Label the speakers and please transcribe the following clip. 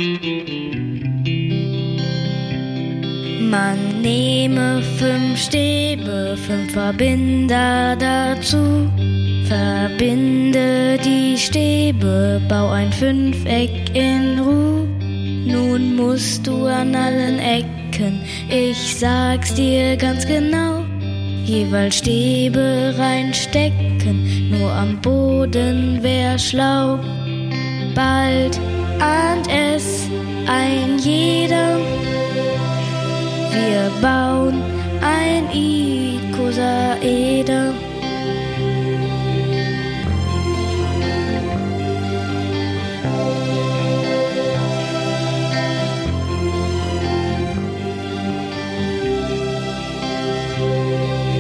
Speaker 1: Man nehme 5 Stäbe, 5 Verbinder dazu. Verbinde die Stäbe, bau ein 5-Eck in Ruh. Nun musst du an allen Ecken, ich sag's dir ganz genau, jeweils Stäbe reinstecken, nur am Boden wär schlau. Bald ahnt es ein jeder, wir bauen ein Ikosaeder.